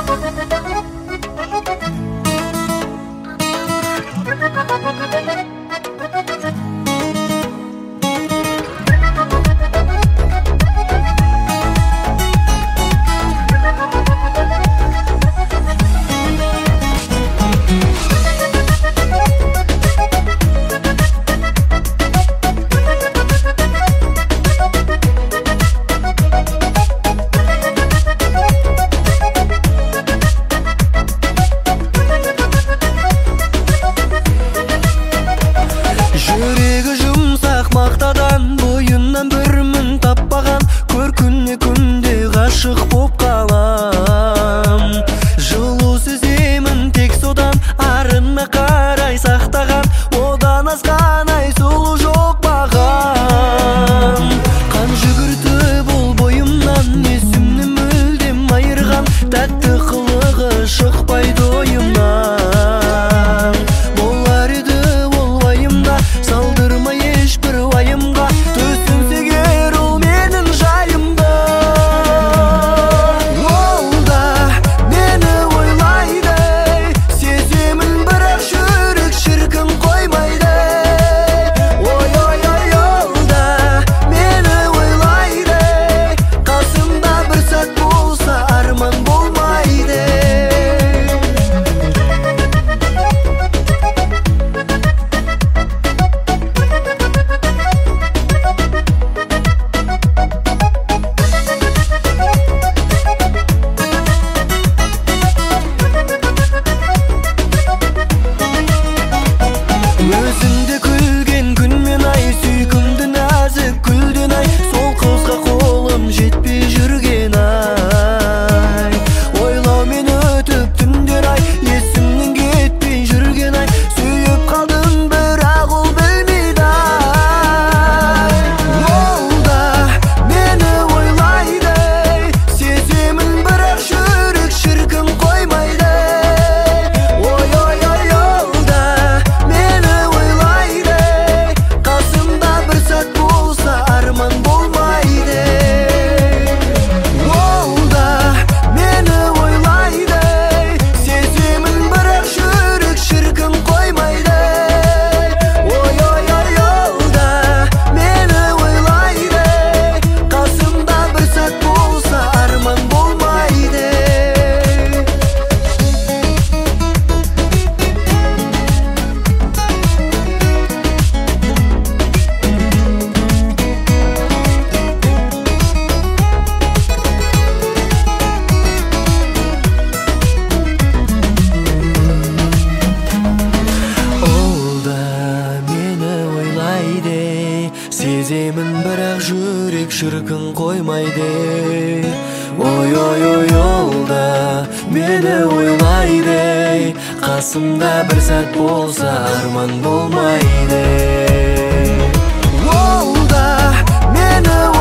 Жүрегі жұмсақ мақтадан бойынан бір мін таппаған, көркіне күнде ғашық боп қалам. Жылу сеземін тек содан, арына қарай сақтаған, одан асқан ай сұлу жоқ маған. Қан жүгіртіп ол бойымнан, есімні мүлдем айырған, тәтті қылығы шықпайды ойымнан. Болар еді ол уайымда, салдырмай ешбір уайымға, түсінсе егер ол менің жайымды. Ол да мені ойлайды, сеземін бірақ жүрек шіркін қоймайды. Ой, ой, ой, ол да мені ойлайды, қасымда бір сәт болса арман болмайды. Өзіңді күлген күнмен ай, сүйкімді нәзік гүлден ай, сол қызға қолым жетпей жүрген ай. Ойлаумен өтіп түндер ай, есімнен кетпей жүрген ай, сүйіп қалдым бірақ ол білмейді ай. Ол да мені ойлайды, сеземін бірақ жүрек шіркін қоймайды. Ой, ой, ой, ол да мені ойлайды, қасымда бір сәт болса арман болмайды. Ол да мені ойлайды, сеземін бірақ жүрек шіркін қоймайды. Ой, ой, ой, ол да мені ойлайды, қасымда бір сәт болса арман болмайды. Ол да мені ойлайды, сеземін бірақ жүрек шіркін қоймайды. Ой, ой, ой, ол да мені ойлайды, қасымда бір сәт болса арман болмайды. Ол да мені